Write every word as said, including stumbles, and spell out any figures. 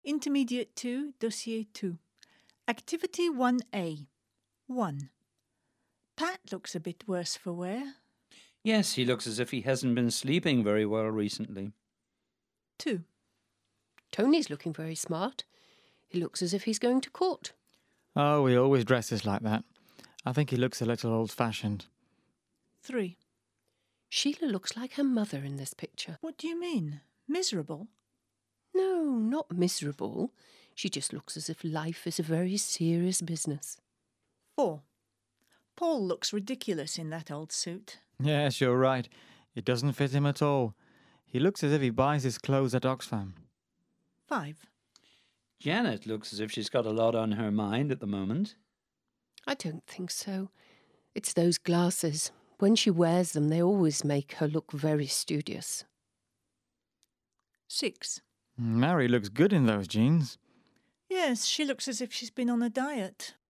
Intermediate two, Dossier two. Activity one A. one. Pat looks a bit worse for wear. Yes, he looks as if he hasn't been sleeping very well recently. two. Tony's looking very smart. He looks as if he's going to court. Oh, he always dresses like that. I think he looks a little old-fashioned. three. Sheila looks like her mother in this picture. What do you mean? Miserable? No, not miserable. She just looks as if life is a very serious business. four. Paul looks ridiculous in that old suit. Yes, you're right. It doesn't fit him at all. He looks as if he buys his clothes at Oxfam. five. Janet looks as if she's got a lot on her mind at the moment. I don't think so. It's those glasses. When she wears them, they always make her look very studious. six. Mary looks good in those jeans. Yes, she looks as if she's been on a diet.